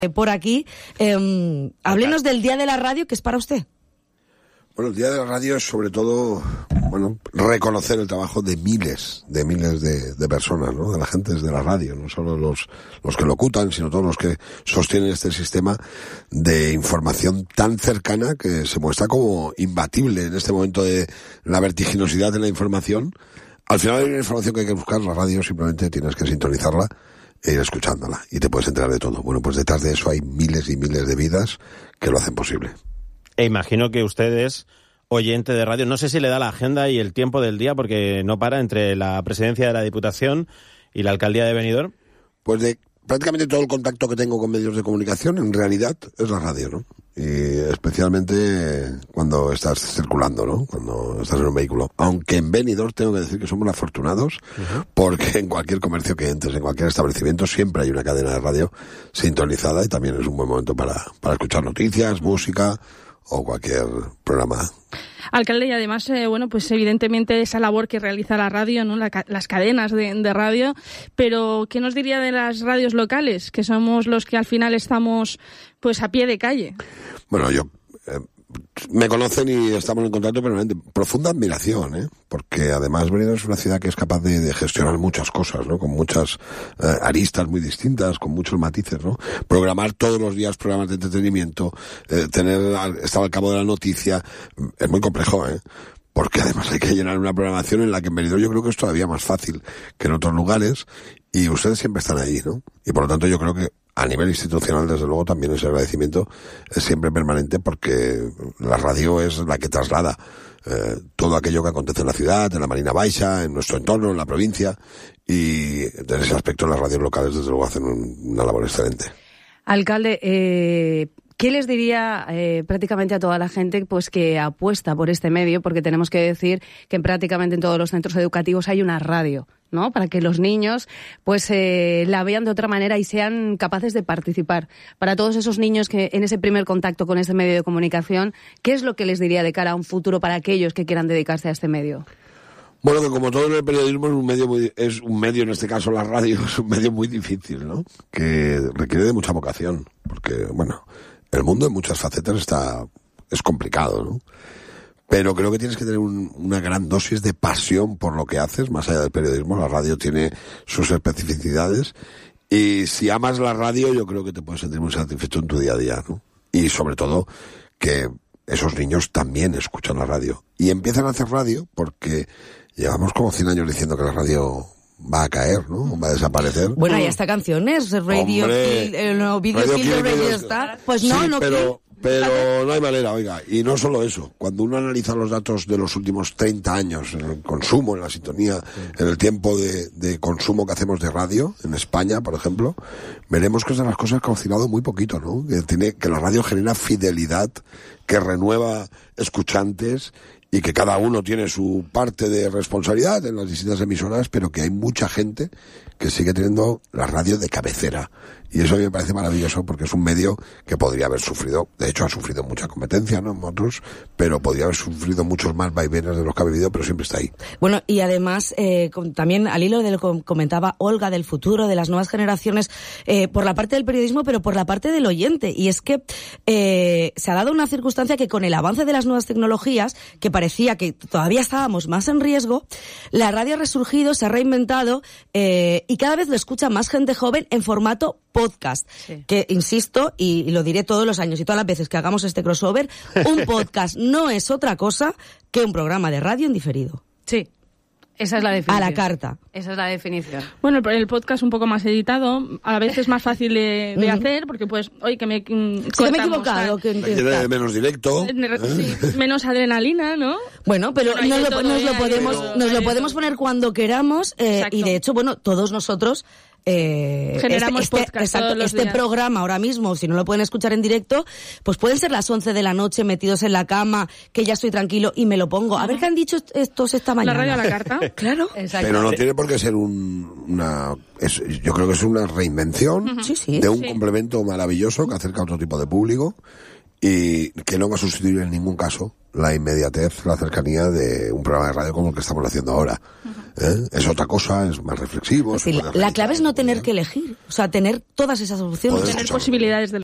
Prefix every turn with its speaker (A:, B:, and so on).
A: por aquí. Háblenos del Día de la Radio, que es para usted.
B: Bueno, el Día de la Radio es sobre todo, reconocer el trabajo de miles de personas, ¿no? De la gente de la radio, no solo los que locutan, sino todos los que sostienen este sistema de información tan cercana que se muestra como imbatible en este momento de la vertiginosidad de la información. Al final hay una información que hay que buscar, la radio simplemente tienes que sintonizarla e ir escuchándola y te puedes enterar de todo. Bueno, pues detrás de eso hay miles y miles de vidas que lo hacen posible.
C: E imagino que usted es oyente de radio. No sé si le da la agenda y el tiempo del día, porque no para entre la presidencia de la Diputación y la alcaldía de Benidorm.
B: Pues de prácticamente todo el contacto que tengo con medios de comunicación, en realidad, es la radio, ¿no? Y especialmente cuando estás circulando, ¿no? Cuando estás en un vehículo. Aunque en Benidorm tengo que decir que somos afortunados, porque en cualquier comercio que entres, en cualquier establecimiento, siempre hay una cadena de radio sintonizada y también es un buen momento para escuchar noticias, música o cualquier programa.
D: Alcalde, y además, pues evidentemente esa labor que realiza la radio, ¿no? Las cadenas de radio, pero ¿qué nos diría de las radios locales, que somos los que al final estamos pues a pie de calle?
B: Bueno, me conocen y estamos en contacto permanente. Profunda admiración, porque además Benidorm es una ciudad que es capaz de gestionar muchas cosas, ¿no? Con muchas aristas muy distintas, con muchos matices, ¿no? Programar todos los días programas de entretenimiento, estar al cabo de la noticia, es muy complejo, porque además hay que llenar una programación en la que en Benidorm yo creo que es todavía más fácil que en otros lugares y ustedes siempre están ahí, ¿no? Y por lo tanto yo creo que a nivel institucional, desde luego, también ese agradecimiento es siempre permanente porque la radio es la que traslada todo aquello que acontece en la ciudad, en la Marina Baixa, en nuestro entorno, en la provincia, y en ese aspecto las radios locales, desde luego, hacen una labor excelente.
A: Alcalde, ¿qué les diría prácticamente a toda la gente pues que apuesta por este medio? Porque tenemos que decir que prácticamente en todos los centros educativos hay una radio, ¿no? Para que los niños pues la vean de otra manera y sean capaces de participar. Para todos esos niños que en ese primer contacto con este medio de comunicación, ¿qué es lo que les diría de cara a un futuro para aquellos que quieran dedicarse a este medio?
B: Bueno, que como todo en el periodismo es un medio, en este caso la radio, es un medio muy difícil, ¿no? Que requiere de mucha vocación, porque, el mundo en muchas facetas es complicado, ¿no? Pero creo que tienes que tener una gran dosis de pasión por lo que haces, más allá del periodismo. La radio tiene sus especificidades y si amas la radio yo creo que te puedes sentir muy satisfecho en tu día a día, ¿no? Y sobre todo que esos niños también escuchan la radio y empiezan a hacer radio porque llevamos como 100 años diciendo que la radio va a caer, ¿no? Va a desaparecer.
A: Bueno, hay hasta canciones, Radio Kill, Video Kill de Radio Star. Pues no,
B: sí,
A: no
B: pero no hay manera, oiga. Y no solo eso. Cuando uno analiza los datos de los últimos 30 años, en el consumo, en la sintonía, en el tiempo de consumo que hacemos de radio, en España, por ejemplo, veremos que es de las cosas que ha oscilado muy poquito, ¿no? Que la radio genera fidelidad, que renueva escuchantes y que cada uno tiene su parte de responsabilidad en las distintas emisoras, pero que hay mucha gente que sigue teniendo la radio de cabecera. Y eso a mí me parece maravilloso porque es un medio que podría haber sufrido, de hecho ha sufrido mucha competencia, ¿no? En otros, pero podría haber sufrido muchos más vaivenes de los que ha vivido, pero siempre está ahí.
A: Bueno, y además, también al hilo de lo que comentaba Olga, del futuro, de las nuevas generaciones, por la parte del periodismo, pero por la parte del oyente. Y es que se ha dado una circunstancia que con el avance de las nuevas tecnologías, que parecía que todavía estábamos más en riesgo, la radio ha resurgido, se ha reinventado, y cada vez lo escucha más gente joven en formato podcast, sí. Que insisto, y lo diré todos los años y todas las veces que hagamos este crossover, un podcast no es otra cosa que un programa de radio en diferido.
E: Sí. Esa es la definición.
A: A la carta.
E: Esa es la definición.
D: Bueno, el podcast un poco más editado, a veces es más fácil de hacer, porque pues, hoy que me
A: sí, que me he equivocado.
B: Que menos directo.
D: Sí, menos adrenalina, ¿no?
A: Bueno, pero nos lo podemos poner cuando queramos, y de hecho, bueno, todos nosotros
D: generamos podcast todos los días.
A: Programa ahora mismo, si no lo pueden escuchar en directo, pues pueden ser las 11 de la noche metidos en la cama, que ya estoy tranquilo y me lo pongo. A ver qué han dicho estos esta mañana.
D: La radio a la carta.
A: Claro.
B: Pero no tiene por qué ser yo creo que es una reinvención de un complemento maravilloso que acerca a otro tipo de público y que no va a sustituir en ningún caso la inmediatez, la cercanía de un programa de radio como el que estamos haciendo ahora. Es otra cosa, es más reflexivo.
A: Sí, la clave es no tener que elegir, o sea, tener todas esas opciones.
D: Tener posibilidades de